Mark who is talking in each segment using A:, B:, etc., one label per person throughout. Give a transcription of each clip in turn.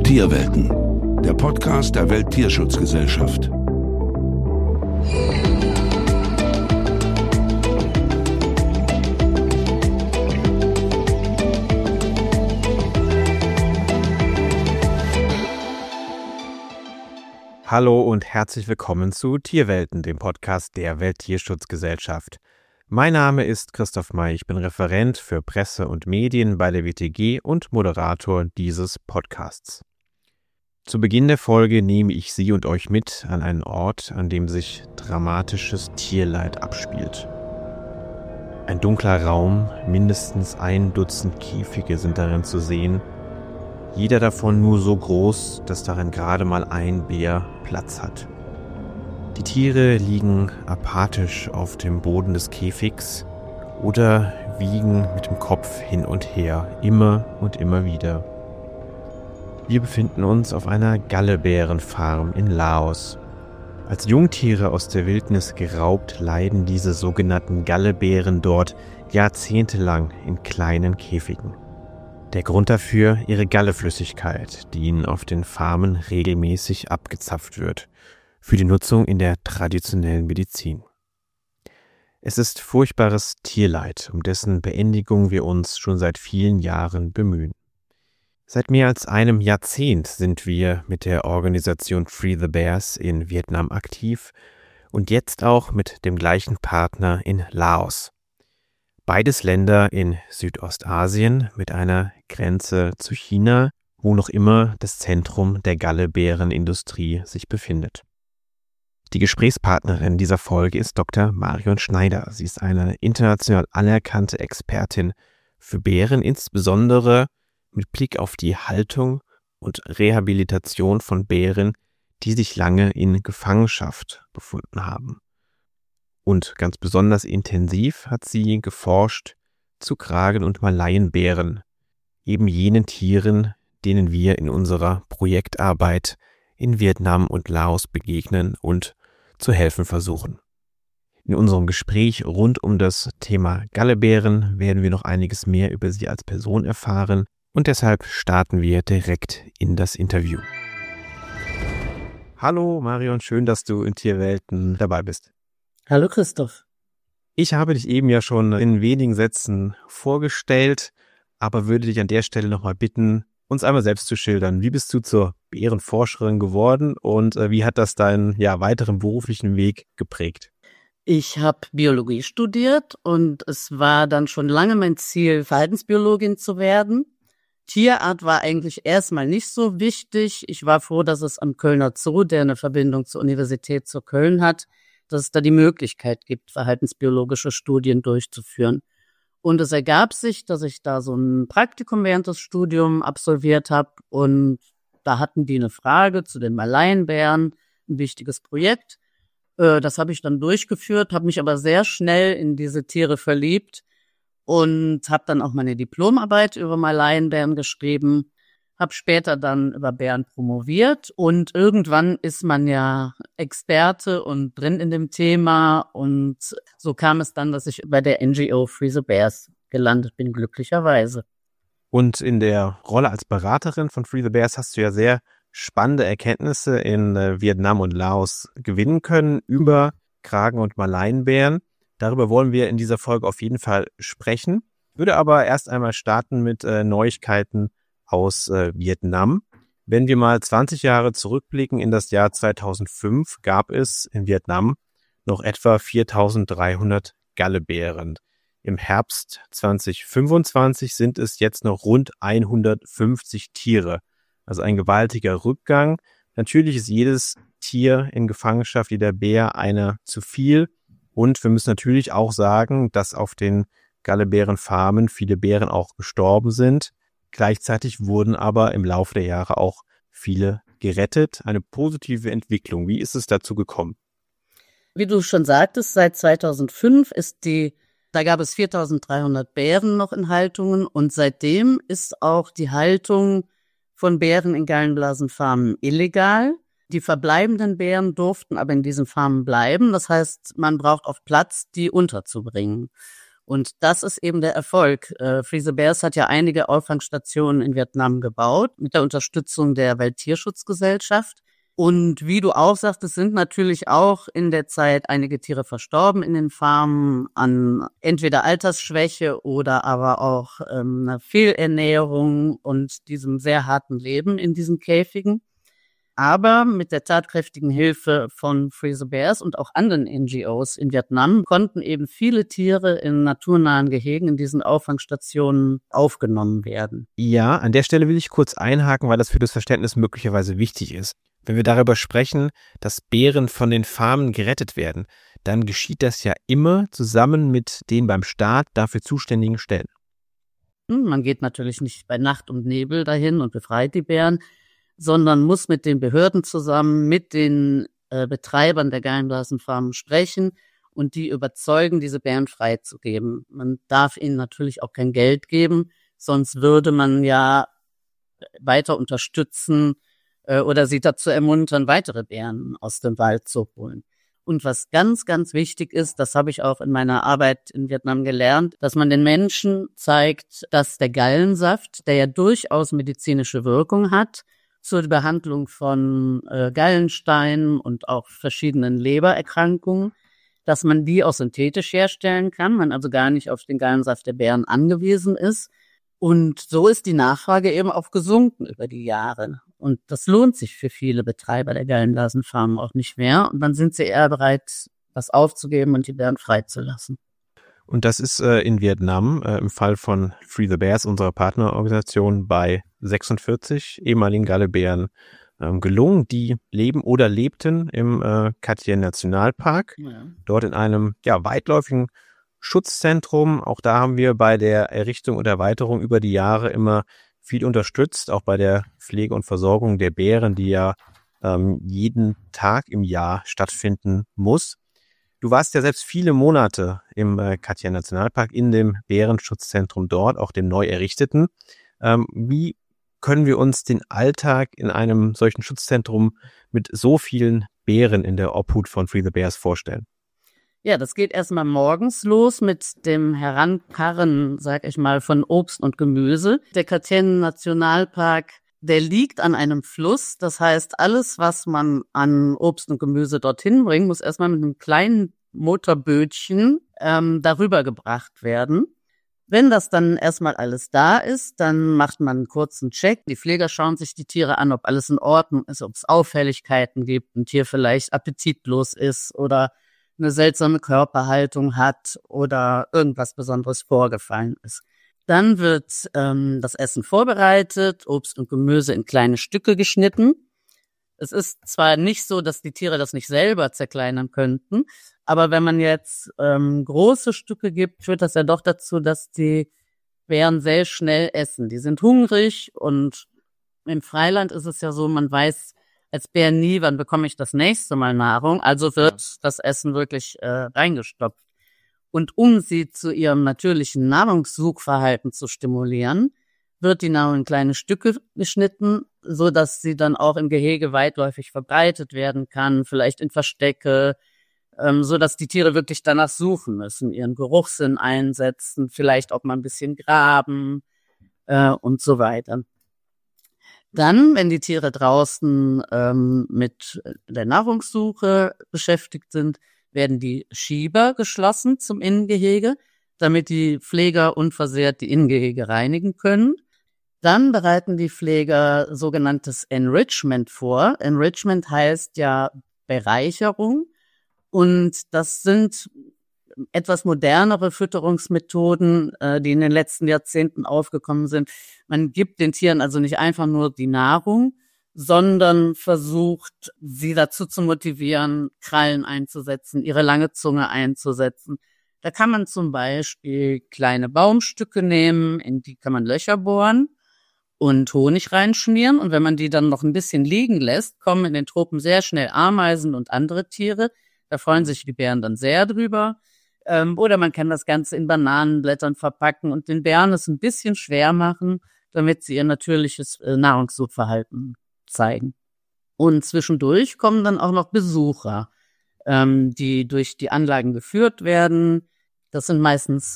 A: Tierwelten, der Podcast der Welttierschutzgesellschaft.
B: Hallo und herzlich willkommen zu Tierwelten, dem Podcast der Welttierschutzgesellschaft. Mein Name ist Christoph May, ich bin Referent für Presse und Medien bei der WTG und Moderator dieses Podcasts. Zu Beginn der Folge nehme ich Sie und euch mit an einen Ort, an dem sich dramatisches Tierleid abspielt. Ein dunkler Raum, mindestens 1 Dutzend Käfige sind darin zu sehen, jeder davon nur so groß, dass darin gerade mal ein Bär Platz hat. Die Tiere liegen apathisch auf dem Boden des Käfigs oder wiegen mit dem Kopf hin und her, immer und immer wieder. Wir befinden uns auf einer Gallebärenfarm in Laos. Als Jungtiere aus der Wildnis geraubt, leiden diese sogenannten Gallebären dort jahrzehntelang in kleinen Käfigen. Der Grund dafür ihre Galleflüssigkeit, die ihnen auf den Farmen regelmäßig abgezapft wird, für die Nutzung in der traditionellen Medizin. Es ist furchtbares Tierleid, um dessen Beendigung wir uns schon seit vielen Jahren bemühen. Seit mehr als einem Jahrzehnt sind wir mit der Organisation Free the Bears in Vietnam aktiv und jetzt auch mit dem gleichen Partner in Laos. Beides Länder in Südostasien mit einer Grenze zu China, wo noch immer das Zentrum der Gallebärenindustrie sich befindet. Die Gesprächspartnerin dieser Folge ist Dr. Marion Schneider. Sie ist eine international anerkannte Expertin für Bären, insbesondere mit Blick auf die Haltung und Rehabilitation von Bären, die sich lange in Gefangenschaft befunden haben. Und ganz besonders intensiv hat sie geforscht zu Kragen- und Malayenbären, eben jenen Tieren, denen wir in unserer Projektarbeit in Vietnam und Laos begegnen und zu helfen versuchen. In unserem Gespräch rund um das Thema Gallebären werden wir noch einiges mehr über sie als Person erfahren und deshalb starten wir direkt in das Interview. Hallo Marion, schön, dass du in Tierwelten dabei bist.
C: Hallo Christoph.
B: Ich habe dich eben ja schon in wenigen Sätzen vorgestellt, aber würde dich an der Stelle nochmal bitten, uns einmal selbst zu schildern. Wie bist du zur Bärenforscherin geworden und wie hat das deinen weiteren beruflichen Weg geprägt?
C: Ich habe Biologie studiert und es war dann schon lange mein Ziel, Verhaltensbiologin zu werden. Tierart war eigentlich erstmal nicht so wichtig. Ich war froh, dass es am Kölner Zoo, der eine Verbindung zur Universität zu Köln hat, dass es da die Möglichkeit gibt, verhaltensbiologische Studien durchzuführen. Und es ergab sich, dass ich da so ein Praktikum während des Studiums absolviert habe und da hatten die eine Frage zu den Malayenbären, ein wichtiges Projekt. Das habe ich dann durchgeführt, habe mich aber sehr schnell in diese Tiere verliebt und habe dann auch meine Diplomarbeit über Malayenbären geschrieben. Habe später dann über Bären promoviert und irgendwann ist man ja Experte und drin in dem Thema und so kam es dann, dass ich bei der NGO Free the Bears gelandet bin, glücklicherweise.
B: Und in der Rolle als Beraterin von Free the Bears hast du ja sehr spannende Erkenntnisse in Vietnam und Laos gewinnen können über Kragen- und Malayenbären. Darüber wollen wir in dieser Folge auf jeden Fall sprechen. Ich würde aber erst einmal starten mit Neuigkeiten aus Vietnam. Wenn wir mal 20 Jahre zurückblicken in das Jahr 2005, gab es in Vietnam noch etwa 4.300 Gallebären. Im Herbst 2025 sind es jetzt noch rund 150 Tiere. Also ein gewaltiger Rückgang. Natürlich ist jedes Tier in Gefangenschaft, jeder Bär, einer zu viel. Und wir müssen natürlich auch sagen, dass auf den Gallebärenfarmen viele Bären auch gestorben sind. Gleichzeitig wurden aber im Laufe der Jahre auch viele gerettet. Eine positive Entwicklung. Wie ist es dazu gekommen?
C: Wie du schon sagtest, seit 2005 da gab es 4.300 Bären noch in Haltungen und seitdem ist auch die Haltung von Bären in Gallenblasenfarmen illegal. Die verbleibenden Bären durften aber in diesen Farmen bleiben. Das heißt, man braucht auch Platz, die unterzubringen. Und das ist eben der Erfolg. Free the Bears hat ja einige Auffangstationen in Vietnam gebaut, mit der Unterstützung der Welttierschutzgesellschaft. Und wie du auch sagst, es sind natürlich auch in der Zeit einige Tiere verstorben in den Farmen an entweder Altersschwäche oder aber auch einer Fehlernährung und diesem sehr harten Leben in diesen Käfigen. Aber mit der tatkräftigen Hilfe von Free the Bears und auch anderen NGOs in Vietnam konnten eben viele Tiere in naturnahen Gehegen in diesen Auffangstationen aufgenommen werden.
B: Ja, an der Stelle will ich kurz einhaken, weil das für das Verständnis möglicherweise wichtig ist. Wenn wir darüber sprechen, dass Bären von den Farmen gerettet werden, dann geschieht das ja immer zusammen mit den beim Staat dafür zuständigen Stellen.
C: Man geht natürlich nicht bei Nacht und Nebel dahin und befreit die Bären, sondern muss mit den Behörden zusammen, mit den Betreibern der Gallenblasenfarmen sprechen und die überzeugen, diese Bären freizugeben. Man darf ihnen natürlich auch kein Geld geben, sonst würde man ja weiter unterstützen oder sie dazu ermuntern, weitere Bären aus dem Wald zu holen. Und was ganz, ganz wichtig ist, das habe ich auch in meiner Arbeit in Vietnam gelernt, dass man den Menschen zeigt, dass der Gallensaft, der ja durchaus medizinische Wirkung hat, zur Behandlung von Gallensteinen und auch verschiedenen Lebererkrankungen, dass man die auch synthetisch herstellen kann, man also gar nicht auf den Gallensaft der Bären angewiesen ist. Und so ist die Nachfrage eben auch gesunken über die Jahre. Und das lohnt sich für viele Betreiber der Gallenblasenfarmen auch nicht mehr. Und dann sind sie eher bereit, das aufzugeben und die Bären freizulassen.
B: Und das ist in Vietnam im Fall von Free the Bears, unserer Partnerorganisation, bei 46 ehemaligen Gallebären gelungen. Die leben oder lebten im Cat Tien Nationalpark, dort in einem weitläufigen Schutzzentrum. Auch da haben wir bei der Errichtung und Erweiterung über die Jahre immer viel unterstützt, auch bei der Pflege und Versorgung der Bären, die ja jeden Tag im Jahr stattfinden muss. Du warst ja selbst viele Monate im Cat Tien Nationalpark, in dem Bärenschutzzentrum dort, auch dem neu errichteten. Wie können wir uns den Alltag in einem solchen Schutzzentrum mit so vielen Bären in der Obhut von Free the Bears vorstellen?
C: Ja, das geht erstmal morgens los mit dem Herankarren, sag ich mal, von Obst und Gemüse. Der Cat Tien Nationalpark, der liegt an einem Fluss. Das heißt, alles, was man an Obst und Gemüse dorthin bringt, muss erstmal mit einem kleinen Motorbötchen darüber gebracht werden. Wenn das dann erstmal alles da ist, dann macht man einen kurzen Check. Die Pfleger schauen sich die Tiere an, ob alles in Ordnung ist, ob es Auffälligkeiten gibt, ein Tier vielleicht appetitlos ist oder eine seltsame Körperhaltung hat oder irgendwas Besonderes vorgefallen ist. Dann wird das Essen vorbereitet, Obst und Gemüse in kleine Stücke geschnitten. Es ist zwar nicht so, dass die Tiere das nicht selber zerkleinern könnten, aber wenn man jetzt große Stücke gibt, führt das ja doch dazu, dass die Bären sehr schnell essen. Die sind hungrig und im Freiland ist es ja so, man weiß als Bär nie, wann bekomme ich das nächste Mal Nahrung, also wird das Essen wirklich reingestopft. Und um sie zu ihrem natürlichen Nahrungssuchverhalten zu stimulieren, wird die Nahrung in kleine Stücke geschnitten, so dass sie dann auch im Gehege weitläufig verbreitet werden kann, vielleicht in Verstecke, so dass die Tiere wirklich danach suchen müssen, ihren Geruchssinn einsetzen, vielleicht auch mal ein bisschen graben und so weiter. Dann, wenn die Tiere draußen mit der Nahrungssuche beschäftigt sind, werden die Schieber geschlossen zum Innengehege, damit die Pfleger unversehrt die Innengehege reinigen können. Dann bereiten die Pfleger sogenanntes Enrichment vor. Enrichment heißt ja Bereicherung. Und das sind etwas modernere Fütterungsmethoden, die in den letzten Jahrzehnten aufgekommen sind. Man gibt den Tieren also nicht einfach nur die Nahrung, sondern versucht, sie dazu zu motivieren, Krallen einzusetzen, ihre lange Zunge einzusetzen. Da kann man zum Beispiel kleine Baumstücke nehmen, in die kann man Löcher bohren und Honig reinschmieren. Und wenn man die dann noch ein bisschen liegen lässt, kommen in den Tropen sehr schnell Ameisen und andere Tiere. Da freuen sich die Bären dann sehr drüber. Oder man kann das Ganze in Bananenblättern verpacken und den Bären es ein bisschen schwer machen, damit sie ihr natürliches Nahrungssuchverhalten zeigen. Und zwischendurch kommen dann auch noch Besucher, die durch die Anlagen geführt werden. Das sind meistens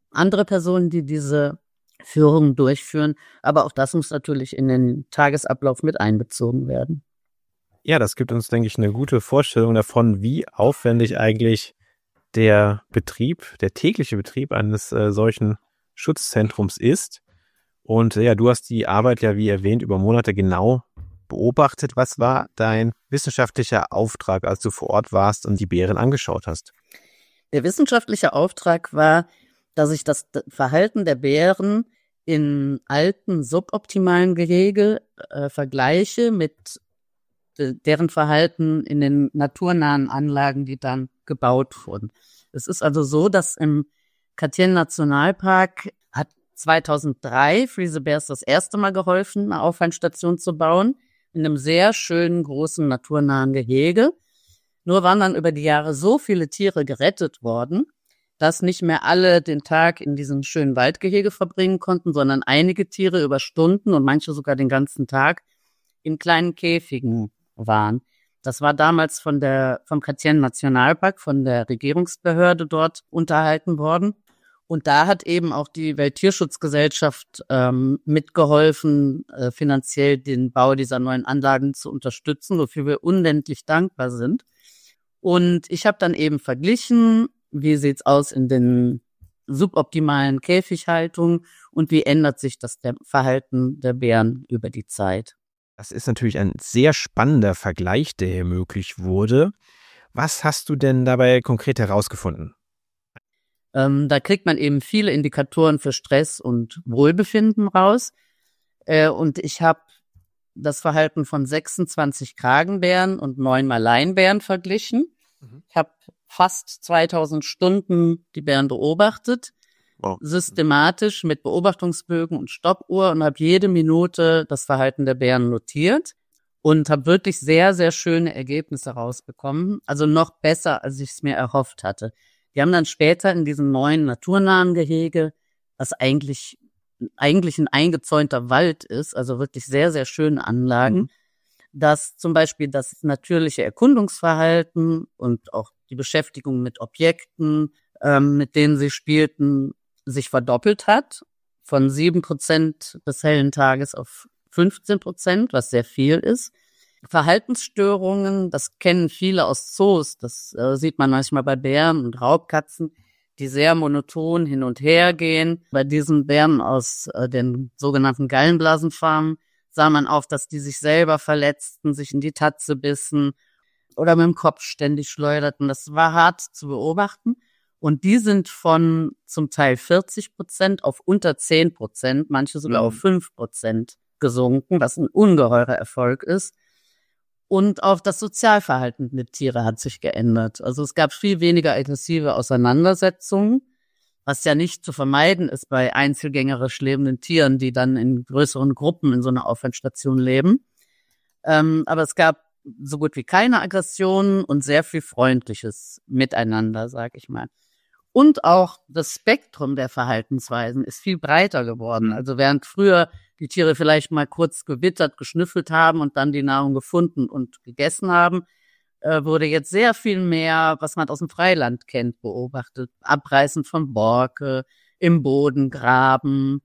C: andere Personen, die diese Führung durchführen. Aber auch das muss natürlich in den Tagesablauf mit einbezogen werden.
B: Ja, das gibt uns, denke ich, eine gute Vorstellung davon, wie aufwendig eigentlich der tägliche Betrieb eines solchen Schutzzentrums ist. Und ja, du hast die Arbeit ja, wie erwähnt, über Monate genau beobachtet. Was war dein wissenschaftlicher Auftrag, als du vor Ort warst und die Bären angeschaut hast?
C: Der wissenschaftliche Auftrag war, dass ich das Verhalten der Bären in alten, suboptimalen Gehege vergleiche mit deren Verhalten in den naturnahen Anlagen, die dann gebaut wurden. Es ist also so, dass im Katjen Nationalpark hat 2003 Free the Bears das erste Mal geholfen, eine Auffandstation zu bauen, in einem sehr schönen, großen, naturnahen Gehege. Nur waren dann über die Jahre so viele Tiere gerettet worden, dass nicht mehr alle den Tag in diesem schönen Waldgehege verbringen konnten, sondern einige Tiere über Stunden und manche sogar den ganzen Tag in kleinen Käfigen waren. Das war damals vom Katjen Nationalpark, von der Regierungsbehörde dort unterhalten worden. Und da hat eben auch die Welttierschutzgesellschaft mitgeholfen, finanziell den Bau dieser neuen Anlagen zu unterstützen, wofür wir unendlich dankbar sind. Und ich habe dann eben verglichen, wie sieht's aus in den suboptimalen Käfighaltungen und wie ändert sich das Verhalten der Bären über die Zeit.
B: Das ist natürlich ein sehr spannender Vergleich, der hier möglich wurde. Was hast du denn dabei konkret herausgefunden?
C: Da kriegt man eben viele Indikatoren für Stress und Wohlbefinden raus. Und ich habe das Verhalten von 26 Kragenbären und 9 Maleinbären verglichen. Ich habe fast 2000 Stunden die Bären beobachtet, systematisch mit Beobachtungsbögen und Stoppuhr und habe jede Minute das Verhalten der Bären notiert und habe wirklich sehr, sehr schöne Ergebnisse rausbekommen. Also noch besser, als ich es mir erhofft hatte. Die haben dann später in diesem neuen naturnahen Gehege, was eigentlich ein eingezäunter Wald ist, also wirklich sehr, sehr schöne Anlagen, dass zum Beispiel das natürliche Erkundungsverhalten und auch die Beschäftigung mit Objekten, mit denen sie spielten, sich verdoppelt hat, von 7% des hellen Tages auf 15%, was sehr viel ist. Verhaltensstörungen, das kennen viele aus Zoos, das sieht man manchmal bei Bären und Raubkatzen, die sehr monoton hin und her gehen. Bei diesen Bären aus den sogenannten Gallenblasenfarmen sah man auch, dass die sich selber verletzten, sich in die Tatze bissen oder mit dem Kopf ständig schleuderten. Das war hart zu beobachten. Und die sind von zum Teil 40% auf unter 10%, manche sogar auf 5% gesunken, was ein ungeheurer Erfolg ist. Und auch das Sozialverhalten der Tiere hat sich geändert. Also es gab viel weniger aggressive Auseinandersetzungen, was ja nicht zu vermeiden ist bei einzelgängerisch lebenden Tieren, die dann in größeren Gruppen in so einer Aufwärtsstation leben. Aber es gab so gut wie keine Aggressionen und sehr viel freundliches Miteinander, sag ich mal. Und auch das Spektrum der Verhaltensweisen ist viel breiter geworden. Also während früher die Tiere vielleicht mal kurz gewittert, geschnüffelt haben und dann die Nahrung gefunden und gegessen haben, wurde jetzt sehr viel mehr, was man aus dem Freiland kennt, beobachtet. Abreißen von Borke, im Boden graben,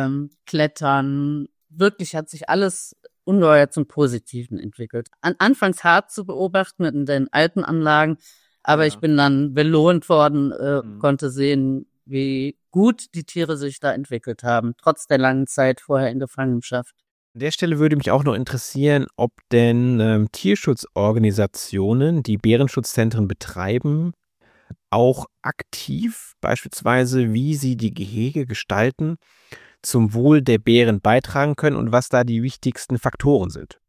C: klettern. Wirklich hat sich alles ungeheuer zum Positiven entwickelt. Anfangs hart zu beobachten in den alten Anlagen, aber ich bin dann belohnt worden, konnte sehen, wie gut die Tiere sich da entwickelt haben, trotz der langen Zeit vorher in Gefangenschaft.
B: An der Stelle würde mich auch noch interessieren, ob denn Tierschutzorganisationen, die Bärenschutzzentren betreiben, auch aktiv beispielsweise, wie sie die Gehege gestalten, zum Wohl der Bären beitragen können und was da die wichtigsten Faktoren sind.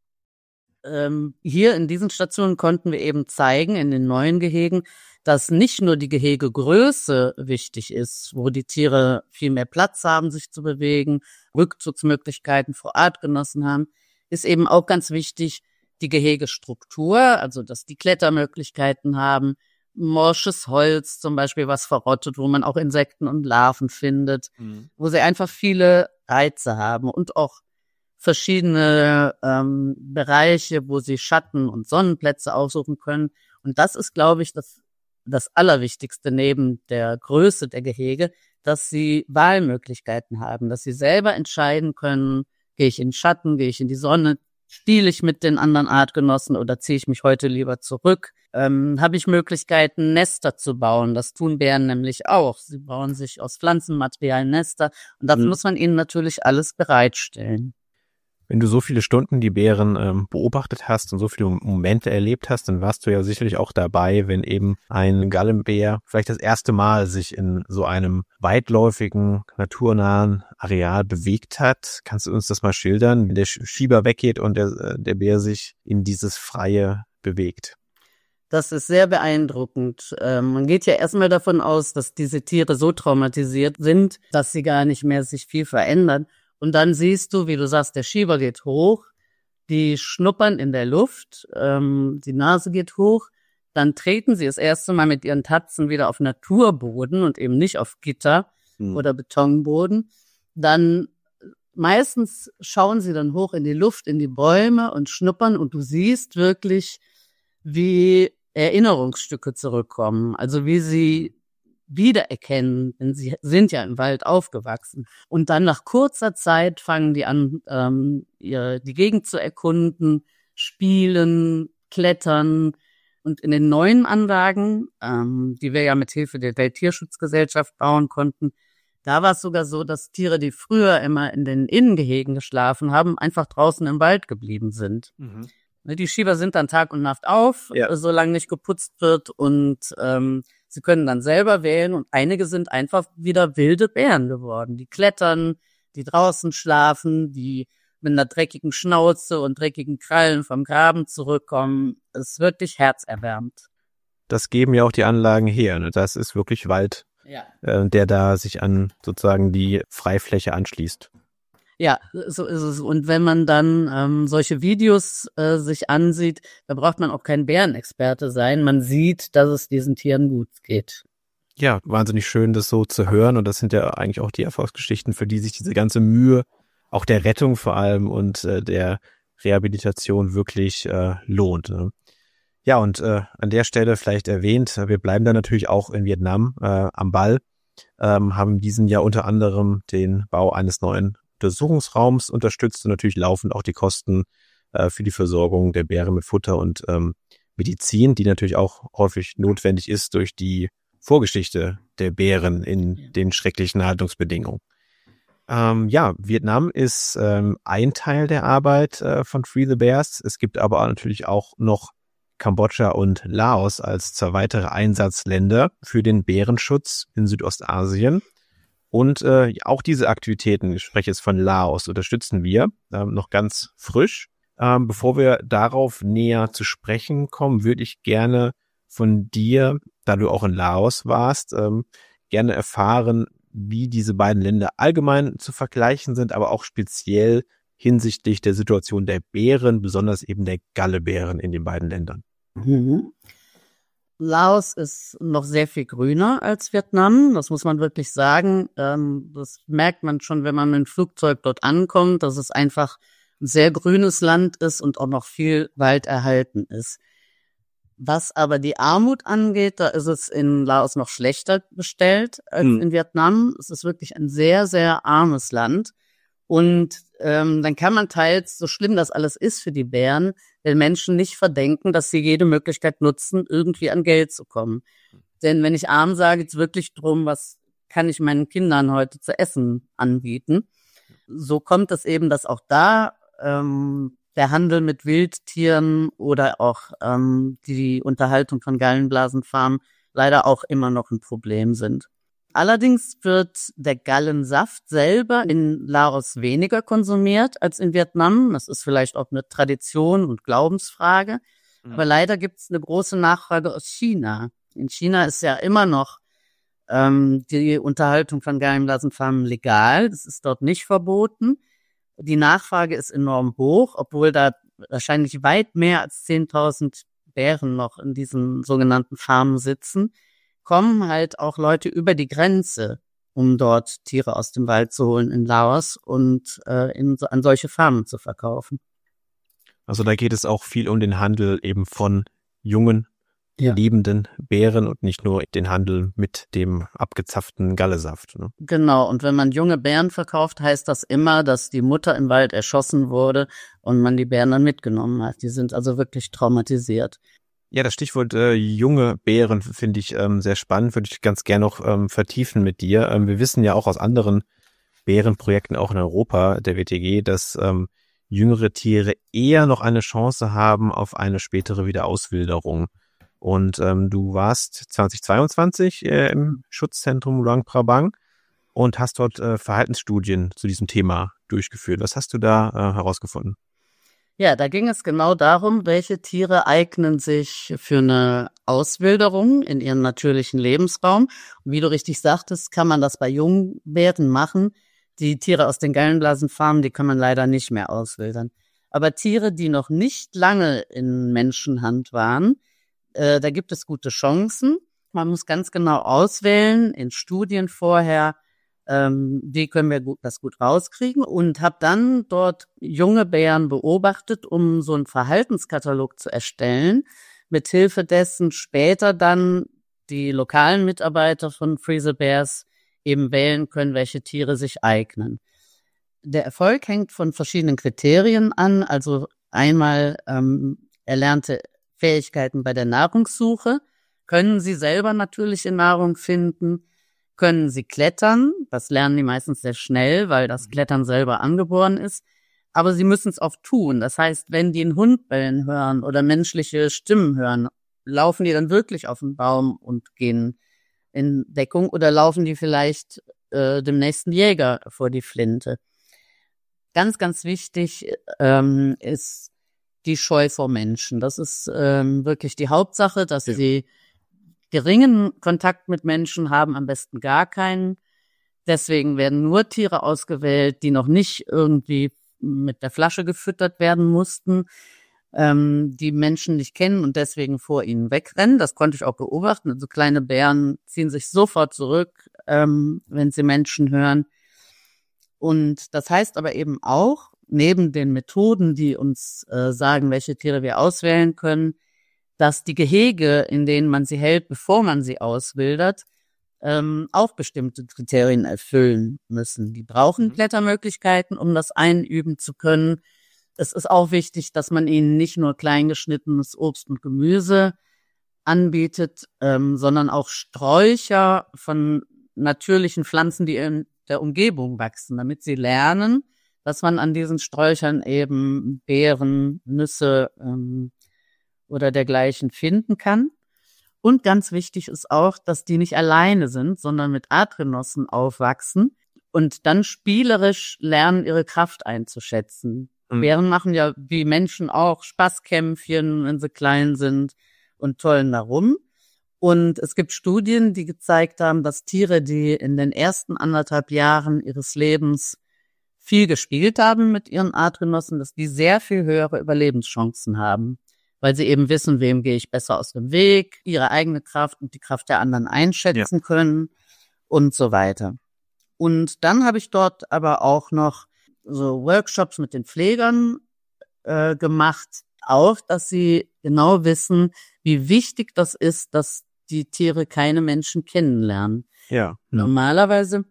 C: Hier in diesen Stationen konnten wir eben zeigen, in den neuen Gehegen, dass nicht nur die Gehegegröße wichtig ist, wo die Tiere viel mehr Platz haben, sich zu bewegen, Rückzugsmöglichkeiten vor Artgenossen haben, ist eben auch ganz wichtig die Gehegestruktur, also dass die Klettermöglichkeiten haben, morsches Holz zum Beispiel, was verrottet, wo man auch Insekten und Larven findet, wo sie einfach viele Reize haben und auch verschiedene Bereiche, wo sie Schatten- und Sonnenplätze aussuchen können. Und das ist, glaube ich, das Allerwichtigste neben der Größe der Gehege, dass sie Wahlmöglichkeiten haben, dass sie selber entscheiden können, gehe ich in den Schatten, gehe ich in die Sonne, spiele ich mit den anderen Artgenossen oder ziehe ich mich heute lieber zurück? Habe ich Möglichkeiten, Nester zu bauen? Das tun Bären nämlich auch. Sie bauen sich aus Pflanzenmaterial Nester und das muss man ihnen natürlich alles bereitstellen.
B: Wenn du so viele Stunden die Bären beobachtet hast und so viele Momente erlebt hast, dann warst du ja sicherlich auch dabei, wenn eben ein Gallenbär vielleicht das erste Mal sich in so einem weitläufigen, naturnahen Areal bewegt hat. Kannst du uns das mal schildern, wenn der Schieber weggeht und der Bär sich in dieses Freie bewegt?
C: Das ist sehr beeindruckend. Man geht ja erstmal davon aus, dass diese Tiere so traumatisiert sind, dass sie gar nicht mehr sich viel verändern. Und dann siehst du, wie du sagst, der Schieber geht hoch, die schnuppern in der Luft, die Nase geht hoch, dann treten sie das erste Mal mit ihren Tatzen wieder auf Naturboden und eben nicht auf Gitter oder Betonboden. Dann meistens schauen sie dann hoch in die Luft, in die Bäume und schnuppern und du siehst wirklich, wie Erinnerungsstücke zurückkommen, also wie sie wiedererkennen, denn sie sind ja im Wald aufgewachsen. Und dann nach kurzer Zeit fangen die an, die Gegend zu erkunden, spielen, klettern. Und in den neuen Anlagen, die wir ja mit Hilfe der Welttierschutzgesellschaft bauen konnten, da war es sogar so, dass Tiere, die früher immer in den Innengehegen geschlafen haben, einfach draußen im Wald geblieben sind. Die Schieber sind dann Tag und Nacht auf, solange nicht geputzt wird und sie können dann selber wählen und einige sind einfach wieder wilde Bären geworden. Die klettern, die draußen schlafen, die mit einer dreckigen Schnauze und dreckigen Krallen vom Graben zurückkommen. Es ist wirklich herzerwärmend.
B: Das geben ja auch die Anlagen her, ne? Das ist wirklich Wald, der da sich an sozusagen die Freifläche anschließt.
C: Ja, so ist es. Und wenn man dann solche Videos sich ansieht, da braucht man auch kein Bärenexperte sein. Man sieht, dass es diesen Tieren gut geht.
B: Ja, wahnsinnig schön, das so zu hören. Und das sind ja eigentlich auch die Erfolgsgeschichten, für die sich diese ganze Mühe, auch der Rettung vor allem und der Rehabilitation wirklich lohnt. Ne? Ja, und an der Stelle vielleicht erwähnt, wir bleiben dann natürlich auch in Vietnam am Ball, haben diesen Jahr unter anderem den Bau eines neuen Untersuchungsraums unterstützt und natürlich laufend auch die Kosten für die Versorgung der Bären mit Futter und Medizin, die natürlich auch häufig notwendig ist durch die Vorgeschichte der Bären in den schrecklichen Haltungsbedingungen. Vietnam ist ein Teil der Arbeit von Free the Bears. Es gibt aber natürlich auch noch Kambodscha und Laos als zwei weitere Einsatzländer für den Bärenschutz in Südostasien. Und auch diese Aktivitäten, ich spreche jetzt von Laos, unterstützen wir noch ganz frisch. Bevor wir darauf näher zu sprechen kommen, würde ich gerne von dir, da du auch in Laos warst, gerne erfahren, wie diese beiden Länder allgemein zu vergleichen sind, aber auch speziell hinsichtlich der Situation der Bären, besonders eben der Gallebären in den beiden Ländern.
C: Laos ist noch sehr viel grüner als Vietnam, das muss man wirklich sagen. Das merkt man schon, wenn man mit dem Flugzeug dort ankommt, dass es einfach ein sehr grünes Land ist und auch noch viel Wald erhalten ist. Was aber die Armut angeht, da ist es in Laos noch schlechter bestellt als in Vietnam. Es ist wirklich ein sehr, sehr armes Land. Und dann kann man teils, so schlimm das alles ist für die Bären, den Menschen nicht verdenken, dass sie jede Möglichkeit nutzen, irgendwie an Geld zu kommen. Denn wenn ich arm sage, geht es wirklich drum, was kann ich meinen Kindern heute zu essen anbieten. So kommt es eben, dass auch da der Handel mit Wildtieren oder auch die Unterhaltung von Gallenblasenfarmen leider auch immer noch ein Problem sind. Allerdings wird der Gallensaft selber in Laos weniger konsumiert als in Vietnam. Das ist vielleicht auch eine Tradition und Glaubensfrage. Aber leider gibt es eine große Nachfrage aus China. In China ist ja immer noch die Unterhaltung von Gallenblasenfarmen legal. Das ist dort nicht verboten. Die Nachfrage ist enorm hoch, obwohl da wahrscheinlich weit mehr als 10.000 Bären noch in diesen sogenannten Farmen sitzen, kommen halt auch Leute über die Grenze, um dort Tiere aus dem Wald zu holen in Laos und an solche Farmen zu verkaufen.
B: Also da geht es auch viel um den Handel eben von jungen lebenden Bären und nicht nur den Handel mit dem abgezapften Gallesaft. Ne?
C: Genau, und wenn man junge Bären verkauft, heißt das immer, dass die Mutter im Wald erschossen wurde und man die Bären dann mitgenommen hat. Die sind also wirklich traumatisiert.
B: Ja, das Stichwort junge Bären finde ich sehr spannend, würde ich ganz gerne noch vertiefen mit dir. Wir wissen ja auch aus anderen Bärenprojekten, auch in Europa, der WTG, dass jüngere Tiere eher noch eine Chance haben auf eine spätere Wiederauswilderung. Und du warst 2022 im Schutzzentrum Luang Prabang und hast dort Verhaltensstudien zu diesem Thema durchgeführt. Was hast du da herausgefunden?
C: Ja, da ging es genau darum, welche Tiere eignen sich für eine Auswilderung in ihrem natürlichen Lebensraum. Und wie du richtig sagtest, kann man das bei Jungbären machen. Die Tiere aus den Gallenblasenfarmen, die kann man leider nicht mehr auswildern. Aber Tiere, die noch nicht lange in Menschenhand waren, da gibt es gute Chancen. Man muss ganz genau auswählen, in Studien vorher, wie können wir das gut rauskriegen, und habe dann dort junge Bären beobachtet, um so einen Verhaltenskatalog zu erstellen, mithilfe dessen später dann die lokalen Mitarbeiter von Free the Bears eben wählen können, welche Tiere sich eignen. Der Erfolg hängt von verschiedenen Kriterien an, also einmal erlernte Fähigkeiten bei der Nahrungssuche, können sie selber natürliche Nahrung finden, können sie klettern, das lernen die meistens sehr schnell, weil das Klettern selber angeboren ist, aber sie müssen es auch tun. Das heißt, wenn die einen Hund bellen hören oder menschliche Stimmen hören, laufen die dann wirklich auf den Baum und gehen in Deckung oder laufen die vielleicht dem nächsten Jäger vor die Flinte. Ganz, ganz wichtig ist die Scheu vor Menschen. Das ist wirklich die Hauptsache, dass sie geringen Kontakt mit Menschen haben, am besten gar keinen. Deswegen werden nur Tiere ausgewählt, die noch nicht irgendwie mit der Flasche gefüttert werden mussten, die Menschen nicht kennen und deswegen vor ihnen wegrennen. Das konnte ich auch beobachten. Also kleine Bären ziehen sich sofort zurück, wenn sie Menschen hören. Und das heißt aber eben auch, neben den Methoden, die uns sagen, welche Tiere wir auswählen können, dass die Gehege, in denen man sie hält, bevor man sie auswildert, auch bestimmte Kriterien erfüllen müssen. Die brauchen Klettermöglichkeiten, um das einüben zu können. Es ist auch wichtig, dass man ihnen nicht nur kleingeschnittenes Obst und Gemüse anbietet, sondern auch Sträucher von natürlichen Pflanzen, die in der Umgebung wachsen, damit sie lernen, dass man an diesen Sträuchern eben Beeren, Nüsse oder dergleichen finden kann. Und ganz wichtig ist auch, dass die nicht alleine sind, sondern mit Artgenossen aufwachsen und dann spielerisch lernen, ihre Kraft einzuschätzen. Bären machen ja wie Menschen auch Spaßkämpfchen, wenn sie klein sind, und tollen da rum. Und es gibt Studien, die gezeigt haben, dass Tiere, die in den ersten 1,5 Jahren ihres Lebens viel gespielt haben mit ihren Artgenossen, dass die sehr viel höhere Überlebenschancen haben, weil sie eben wissen, wem gehe ich besser aus dem Weg, ihre eigene Kraft und die Kraft der anderen einschätzen können und so weiter. Und dann habe ich dort aber auch noch so Workshops mit den Pflegern gemacht, auch, dass sie genau wissen, wie wichtig das ist, dass die Tiere keine Menschen kennenlernen.
B: Ja.
C: Normalerweise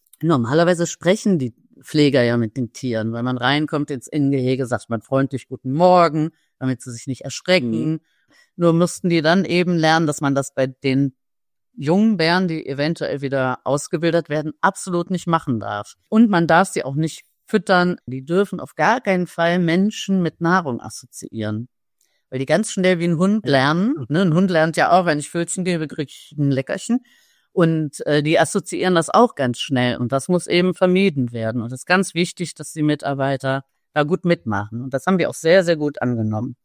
C: sprechen die Pfleger ja mit den Tieren, weil man reinkommt ins Innengehege, sagt man freundlich Guten Morgen, damit sie sich nicht erschrecken. Nur mussten die dann eben lernen, dass man das bei den jungen Bären, die eventuell wieder ausgebildet werden, absolut nicht machen darf. Und man darf sie auch nicht füttern. Die dürfen auf gar keinen Fall Menschen mit Nahrung assoziieren. Weil die ganz schnell wie ein Hund lernen. Ne? Ein Hund lernt ja auch, wenn ich Pfötchen gebe, kriege ich ein Leckerchen. Und die assoziieren das auch ganz schnell. Und das muss eben vermieden werden. Und es ist ganz wichtig, dass die Mitarbeiter da gut mitmachen. Und das haben wir auch sehr, sehr gut angenommen.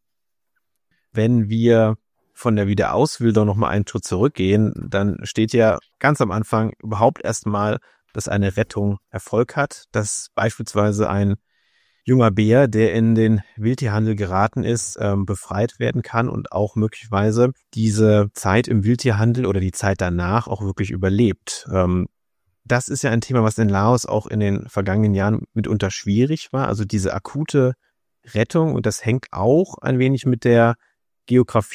B: Wenn wir von der Wiederauswilderung nochmal einen Schritt zurückgehen, dann steht ja ganz am Anfang überhaupt erstmal, dass eine Rettung Erfolg hat, dass beispielsweise ein junger Bär, der in den Wildtierhandel geraten ist, befreit werden kann und auch möglicherweise diese Zeit im Wildtierhandel oder die Zeit danach auch wirklich überlebt. Das ist ja ein Thema, was in Laos auch in den vergangenen Jahren mitunter schwierig war, also diese akute Rettung, und das hängt auch ein wenig mit der Geografie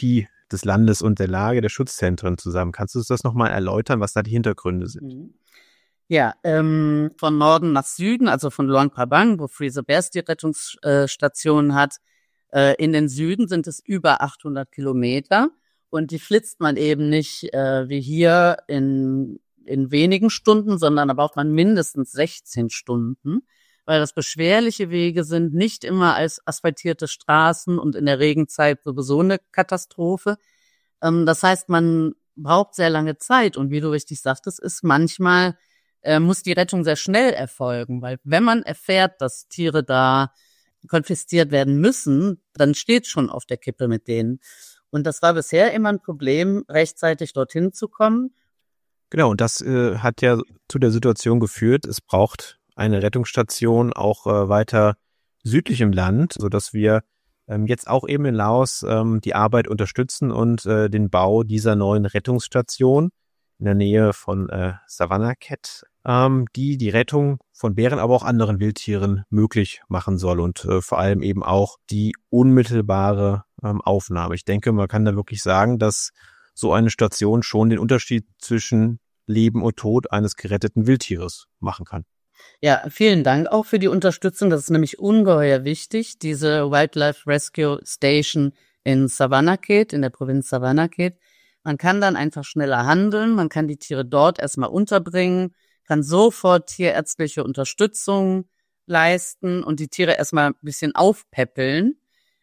B: des Landes und der Lage der Schutzzentren zusammen. Kannst du uns das nochmal erläutern, was da die Hintergründe sind?
C: Ja, von Norden nach Süden, also von Luang Prabang, wo Free the Bears die Rettungsstation hat, in den Süden sind es über 800 Kilometer und die flitzt man eben nicht wie hier in wenigen Stunden, sondern da braucht man mindestens 16 Stunden, weil das beschwerliche Wege sind, nicht immer als asphaltierte Straßen und in der Regenzeit sowieso eine Katastrophe. Das heißt, man braucht sehr lange Zeit und wie du richtig sagtest, ist manchmal muss die Rettung sehr schnell erfolgen, weil wenn man erfährt, dass Tiere da konfisziert werden müssen, dann steht schon auf der Kippe mit denen. Und das war bisher immer ein Problem, rechtzeitig dorthin zu kommen.
B: Genau, und das hat ja zu der Situation geführt, es braucht eine Rettungsstation auch weiter südlich im Land, sodass wir jetzt auch eben in Laos die Arbeit unterstützen und den Bau dieser neuen Rettungsstation in der Nähe von Savannakhet, die Rettung von Bären, aber auch anderen Wildtieren möglich machen soll und vor allem eben auch die unmittelbare Aufnahme. Ich denke, man kann da wirklich sagen, dass so eine Station schon den Unterschied zwischen Leben und Tod eines geretteten Wildtieres machen kann.
C: Ja, vielen Dank auch für die Unterstützung. Das ist nämlich ungeheuer wichtig, diese Wildlife Rescue Station in Savannakhet, in der Provinz Savannakhet. Man kann dann einfach schneller handeln, man kann die Tiere dort erstmal unterbringen, kann sofort tierärztliche Unterstützung leisten und die Tiere erstmal ein bisschen aufpäppeln.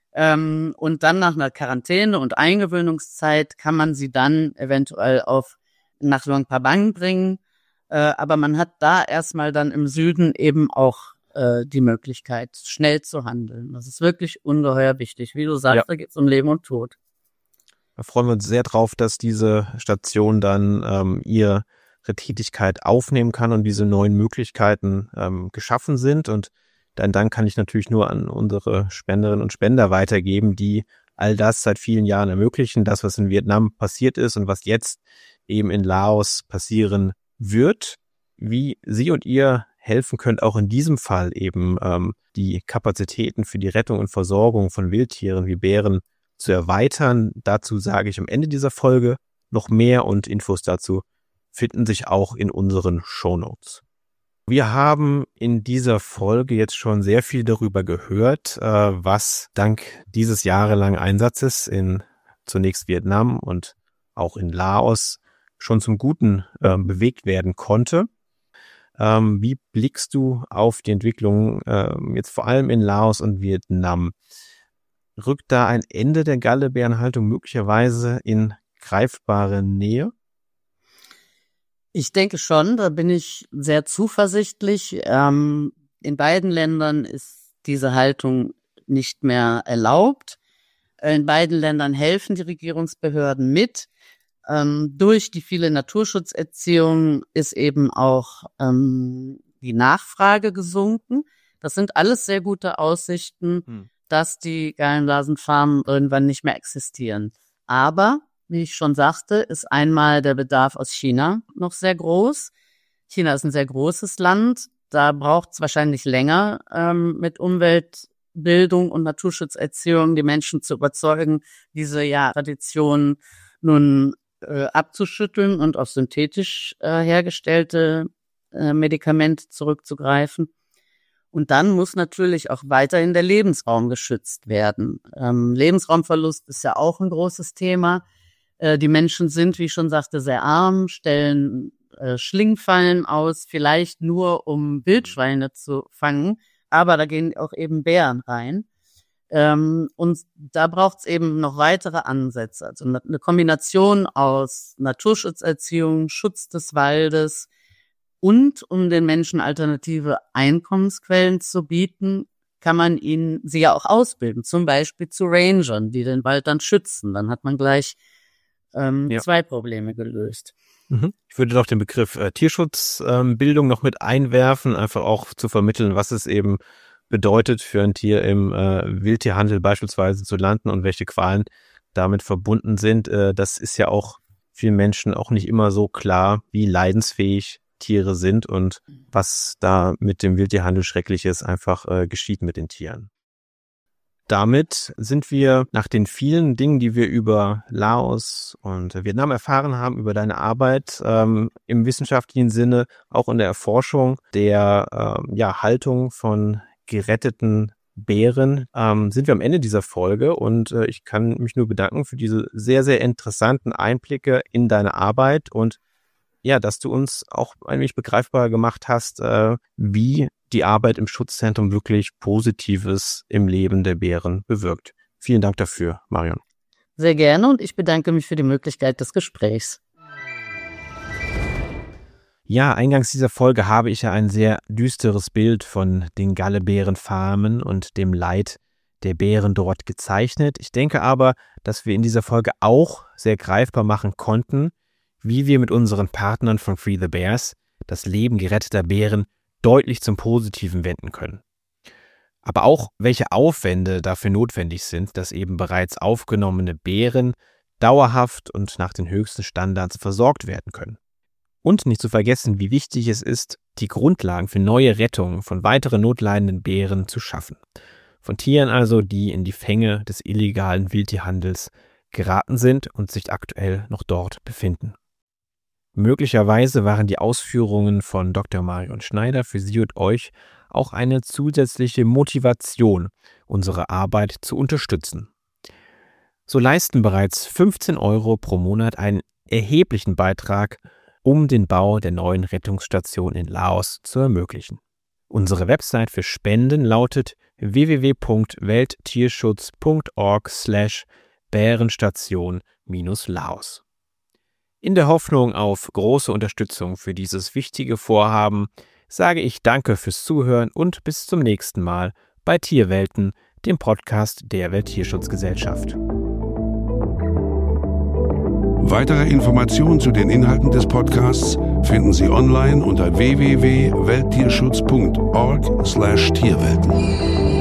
C: Und dann nach einer Quarantäne und Eingewöhnungszeit kann man sie dann eventuell nach Luang Prabang bringen. Aber man hat da erstmal dann im Süden eben auch die Möglichkeit, schnell zu handeln. Das ist wirklich ungeheuer wichtig. Wie du sagst, Da geht es um Leben und Tod.
B: Da freuen wir uns sehr drauf, dass diese Station dann ihre Tätigkeit aufnehmen kann und diese neuen Möglichkeiten geschaffen sind. Und dann kann ich natürlich nur an unsere Spenderinnen und Spender weitergeben, die all das seit vielen Jahren ermöglichen. Das, was in Vietnam passiert ist und was jetzt eben in Laos passieren wird, wie Sie und ihr helfen könnt, auch in diesem Fall eben die Kapazitäten für die Rettung und Versorgung von Wildtieren wie Bären zu erweitern. Dazu sage ich am Ende dieser Folge noch mehr und Infos dazu finden sich auch in unseren Shownotes. Wir haben in dieser Folge jetzt schon sehr viel darüber gehört, was dank dieses jahrelangen Einsatzes in zunächst Vietnam und auch in Laos schon zum Guten bewegt werden konnte. Wie blickst du auf die Entwicklung jetzt vor allem in Laos und Vietnam? Rückt da ein Ende der Gallebärenhaltung möglicherweise in greifbare Nähe?
C: Ich denke schon, da bin ich sehr zuversichtlich. In beiden Ländern ist diese Haltung nicht mehr erlaubt. In beiden Ländern helfen die Regierungsbehörden mit. Durch die viele Naturschutzerziehung ist eben auch die Nachfrage gesunken. Das sind alles sehr gute Aussichten, dass die Gallenblasenfarmen irgendwann nicht mehr existieren. Aber, wie ich schon sagte, ist einmal der Bedarf aus China noch sehr groß. China ist ein sehr großes Land. Da braucht es wahrscheinlich länger mit Umweltbildung und Naturschutzerziehung die Menschen zu überzeugen, diese Tradition nun abzuschütteln und auf synthetisch hergestellte Medikamente zurückzugreifen. Und dann muss natürlich auch weiterhin der Lebensraum geschützt werden. Lebensraumverlust ist ja auch ein großes Thema. Die Menschen sind, wie ich schon sagte, sehr arm, stellen Schlingfallen aus, vielleicht nur um Wildschweine zu fangen, aber da gehen auch eben Bären rein. Und da braucht es eben noch weitere Ansätze, also eine Kombination aus Naturschutzerziehung, Schutz des Waldes und um den Menschen alternative Einkommensquellen zu bieten, kann man sie ja auch ausbilden, zum Beispiel zu Rangern, die den Wald dann schützen. Dann hat man gleich 2 Probleme gelöst.
B: Ich würde doch den Begriff Tierschutzbildung noch mit einwerfen, einfach auch zu vermitteln, was es eben bedeutet für ein Tier im Wildtierhandel beispielsweise zu landen und welche Qualen damit verbunden sind. Das ist ja auch vielen Menschen auch nicht immer so klar, wie leidensfähig Tiere sind und was da mit dem Wildtierhandel Schreckliches einfach geschieht mit den Tieren. damit sind wir nach den vielen Dingen, die wir über Laos und Vietnam erfahren haben, über deine Arbeit im wissenschaftlichen Sinne, auch in der Erforschung der Haltung von geretteten Bären, sind wir am Ende dieser Folge und ich kann mich nur bedanken für diese sehr, sehr interessanten Einblicke in deine Arbeit und ja, dass du uns auch ein wenig begreifbar gemacht hast, wie die Arbeit im Schutzzentrum wirklich Positives im Leben der Bären bewirkt. Vielen Dank dafür, Marion.
C: Sehr gerne und ich bedanke mich für die Möglichkeit des Gesprächs.
B: Ja, eingangs dieser Folge habe ich ja ein sehr düsteres Bild von den Gallebärenfarmen und dem Leid der Bären dort gezeichnet. Ich denke aber, dass wir in dieser Folge auch sehr greifbar machen konnten, wie wir mit unseren Partnern von Free the Bears das Leben geretteter Bären deutlich zum Positiven wenden können. Aber auch, welche Aufwände dafür notwendig sind, dass eben bereits aufgenommene Bären dauerhaft und nach den höchsten Standards versorgt werden können. Und nicht zu vergessen, wie wichtig es ist, die Grundlagen für neue Rettungen von weiteren notleidenden Bären zu schaffen. Von Tieren also, die in die Fänge des illegalen Wildtierhandels geraten sind und sich aktuell noch dort befinden. Möglicherweise waren die Ausführungen von Dr. Marion Schneider für Sie und euch auch eine zusätzliche Motivation, unsere Arbeit zu unterstützen. So leisten bereits 15 € pro Monat einen erheblichen Beitrag, um den Bau der neuen Rettungsstation in Laos zu ermöglichen. Unsere Website für Spenden lautet www.welttierschutz.org/Bärenstation-Laos. In der Hoffnung auf große Unterstützung für dieses wichtige Vorhaben sage ich Danke fürs Zuhören und bis zum nächsten Mal bei Tierwelten, dem Podcast der Welttierschutzgesellschaft.
A: Weitere Informationen zu den Inhalten des Podcasts finden Sie online unter www.welttierschutz.org/Tierwelten.